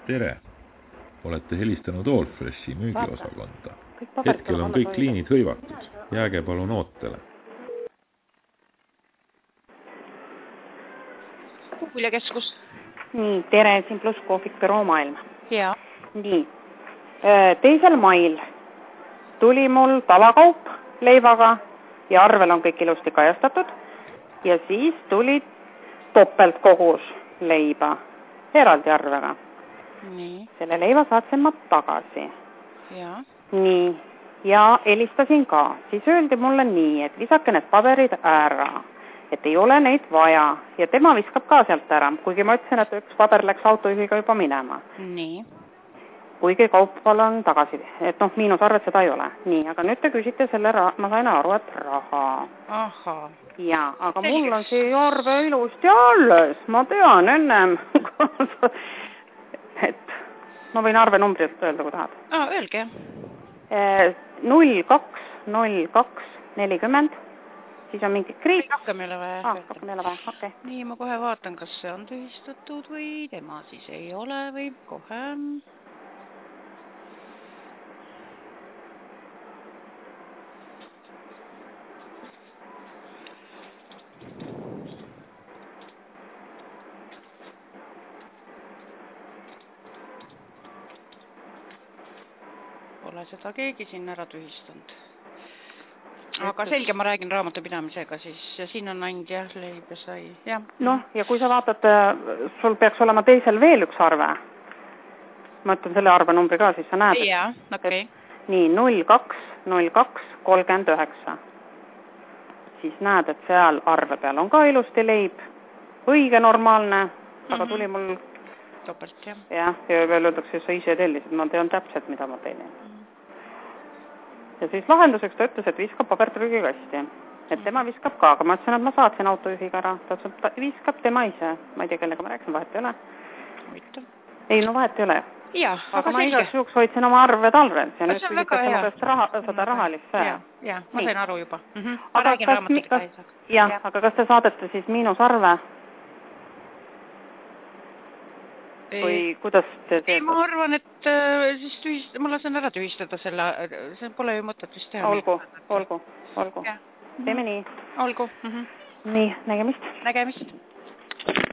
Tere! Olete helistanud Allfreshi müügiosakonda. Hetkel on kõik liinid hõivatud. Jääge palun ootele. Kuuljakeskus. Nii, tere, siin pluss kohvik Büroo Maailm. Ja. Nii, 2. mail tuli mul tavakaup leivaga ja arvel on kõik ilusti kajastatud. Ja siis tuli topeltkogus leiba eraldi arvega. Nii. Selle leiva saatsin ma tagasi. Ja. Nii, ja helistasin ka. Siis öeldi mulle nii, et visake need paberid ära, et ei ole neid vaja. Ja tema viskab ka sealt ära, kuigi ma ütlesin, et üks paber läks autojuhiga juba minema. Nii. Kuigi kaupal on tagasi, et miinusarvet seda ei ole. Nii, aga nüüd te küsite selle ma sain aru, et raha. Aha. Ja, aga mul on see arve ilusti alles. Ma tean ennem. Et ma võin arve numbrilt öelda, kui tahad. Öelge. 020240. Siis on mingi kriip. Rohkem ei ole vaja. Rohkem ei ole vaja, okei. Nii, ma kohe vaatan, kas see on tühistatud või tema siis ei ole või kohe. Pole seda keegi siin ära tühistanud. Aga selge, ma räägin raamatupidamisega siis. Ja siin on ainult leib ja sai. Ja. Ja kui sa vaatad, sul peaks olema teisel veel üks arve. Ma ütlen selle arve numbri ka, siis sa näed. Ja, okei. Nii, 020239. Siis näed, et seal arve peal on ka ilusti leib. Õige normaalne, aga tuli mul topelt, jah. Ja veel öeldakse, et sa ise tellisid, ma tean täpselt, mida ma tellin. Ja siis lahenduseks ta ütles, et viskab paberprügikasti. Et tema viskab ka, aga ma ütlesin, et ma saatsin autojuhiga ära. Ta ütles, et viskab tema ise. Ma ei tea, kellega ma rääksin, vahet ei ole. Ei, vahet ei ole. Ja, aga ma igaks juhuks hoidsin oma arved alved. Ja nüüd küsitakse mu tõest seda rahalist. Ja, ma sain aru juba. Ma räägin raamatupidamisega. Jah, aga kas te saadete siis miinusarve? Või kuidas te teete? Ei, ma arvan, et siis ma lasen ära tühistada selle, see pole ju mõtet vist teha. Olgu. Teeme nii. Olgu. Nii, nägemist. Nägemist.